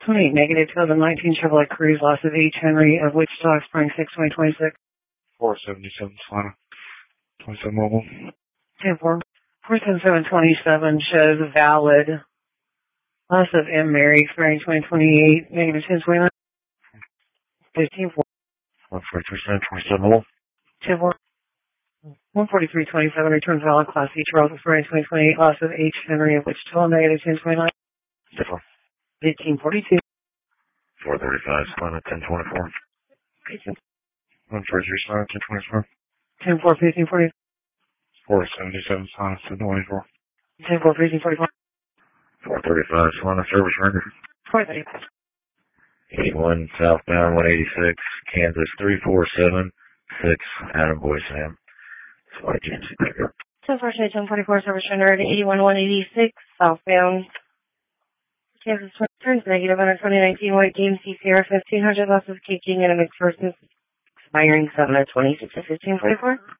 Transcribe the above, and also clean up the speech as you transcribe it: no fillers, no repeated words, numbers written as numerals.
28 negative 2019 Chevrolet Cruze, loss of H. Henry of Wichita, Spring 6, 2026. 477 Solana. 27 mobile. 10-4. 47727 shows valid. Loss of M. Mary, Spring 2028, negative 1029. 15-4. 143 27 mobile. 10-4. 14327 returns valid Class E Charles Spring 2028, loss of H. Henry of Wichita, negative 1029. 1542. 435 Solana. 1024. 143 Solana. 1024. 10-4, 1540. 477 Solana. 724. 10-4, 1544. 435 Solana. Service render. 435. 81 southbound 186 Kansas 3476 Adam Boy Sam. White GMC pickup. 10-4, service render at 81 186 southbound. Kansas turns negative on a 2019 White GMC Sierra 1500, loss of kicking and a mixed versus expiring 7/26 of 1544.